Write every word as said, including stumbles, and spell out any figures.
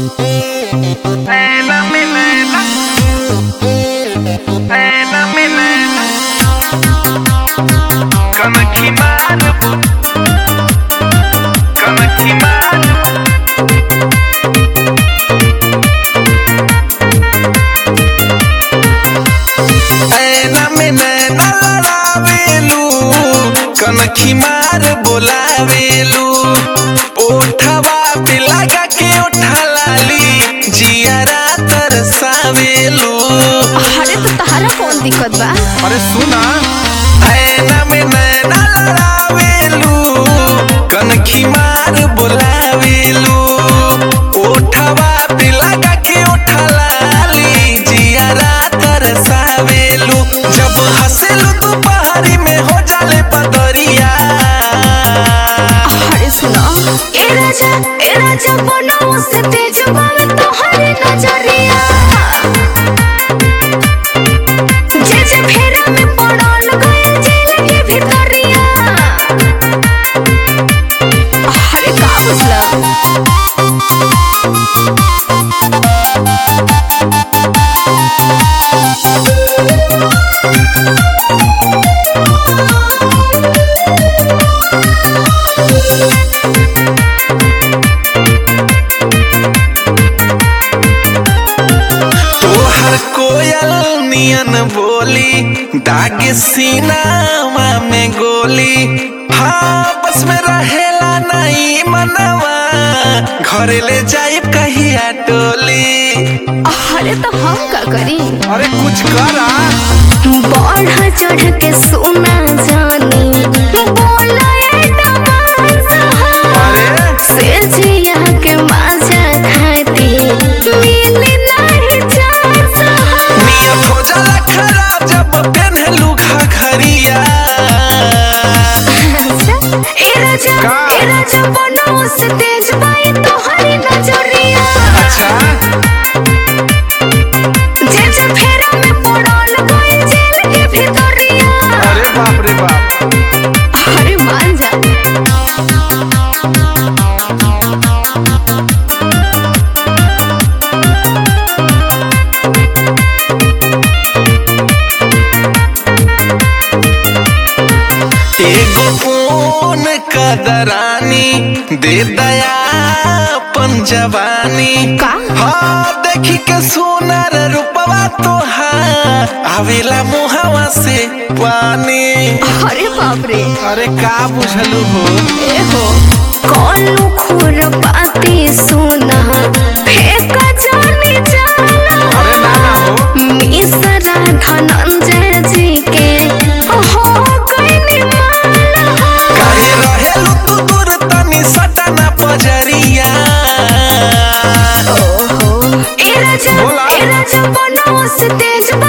कनखी मार बोलावेलू ओठवा पे लगा के ओठा लाली जियारा तरसावेलू। अरे तो तहरा कौन दिक्कत बा? अरे सुना ऐना में नैना लड़ावेलू कनखी मार बोलावेलू ओठवा पे लगा के ओठा लाली जियारा तरसावेलू। जब हंसेलू तू पहाड़ी में हो जाले बदरिया। अरे सुना ए राजा ए राजा बनो से तेज बावे तोहरे नजरिया। जे जे फेरा में पड़ल गए जेल के भीतरिया। अरे का बुझला? तोहर कोयल नियन बोली दाग सीनामा में गोली। हाँ बस में रहेला नहीं मनवा घरे ले जाए कहिया टोली। अरे तो हम का करी? अरे कुछ करा बढ़ चढ़ के सुना जानी बोला ए तमाशा। अरे से जिया के मजा खाती मिली नहीं चांसा। नियत हो जाला खराब जब पहनलू घघरिया। ए राजा का? ए राजा बनो से तेज बाई तोहरी नजरिया। अच्छा जे जे फेरा में पड़ल गए जेल के भीतरिया। अरे बाप रे बाप। अरे मान जा एगो फोन कदरानी दे दया पंजवानी। का? हाँ देखी के सुनर रूपवा तोहार आवेला मुहावा से पानी। अरे बाप रे अरे का बुझलू हो? ए हो कौन खुर पाती सुना फेंक जाने जाला। अरे ना ना हो मिसरा धनंजय जी के हो गई माला। काहे रहेलू तू दूर तनी सटना पजरिया। ओहो ए राजा बोला। ए राजा बनो से तेज